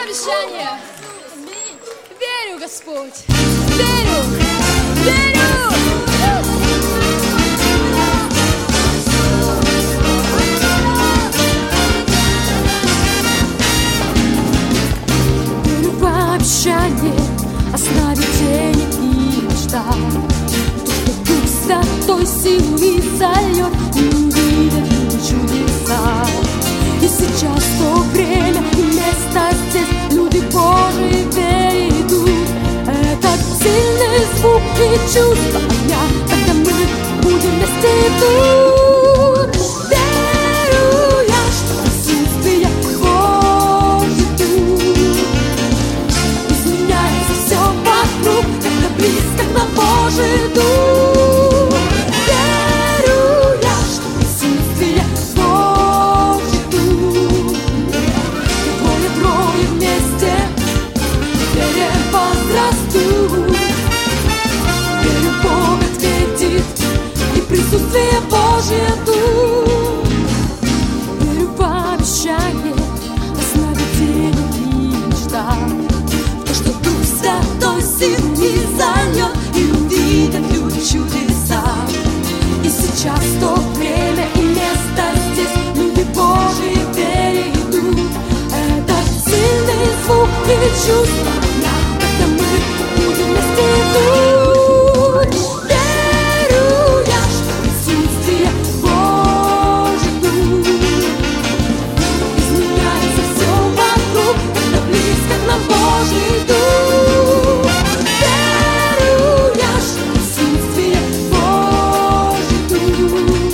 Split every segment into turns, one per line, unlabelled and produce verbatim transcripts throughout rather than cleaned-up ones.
обещание. Верю, Господь. Верю. Верю.
Верю в обещание, оставить денег и мечта. То, что Дух Святой силы зальет и увидят чудеса. И сейчас то время и место здесь, люди Божьи в вере идут. Этот сильный звук и чувство огня, когда мы будем вместе тут. Верю я, что присутствие Божье тут. Изменяется все вокруг, когда близко к нам Божий дух. Верю я, что присутствие Божье тут. Двое-трое вместе в вере возрастут. Верю, Бог ответит, и присутствие Божье тут. Верю в обещание, оставить денег и мечта. В то, что Дух Святой силы зальет и увидят люди чудеса. И сейчас то время и место здесь, люди Божьи в вере идут. Этот сильный звук и чувство огня, когда мы будем вместе тут. Верю я, что присутствие Божье тут. Изменяется все вокруг, когда близко к нам Божий дух. Верю я, что присутствие Божье тут.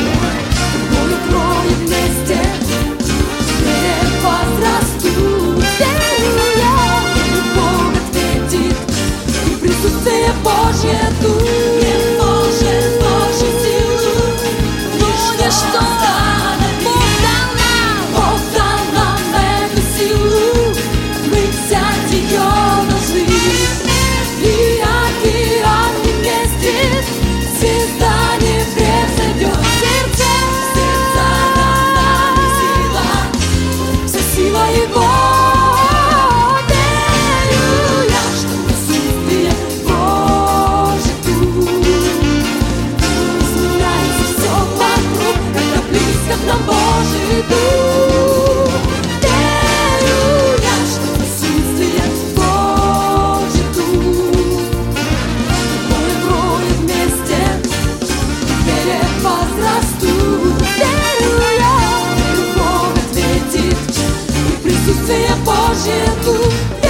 Двое-трое вместе в вере возрастут. Верю я, Бог ответит, и присутствие Божье тут. Не может Божью силу ничто. Бог дал нам, Бог дал нам эту силу. Мы взять ее должны. И океан не вместит, звезда не превзойдет. Сердце, сердце нам дана сила, вся сила Его. Верю я, что присутствие Божье тут. Изменяется все вокруг, когда близко к нам Божий дух. Верю я, что присутствие Божье тут. Двое-трое вместе в вере возрастут. Верю я, Бог ответит, и присутствие Божье тут.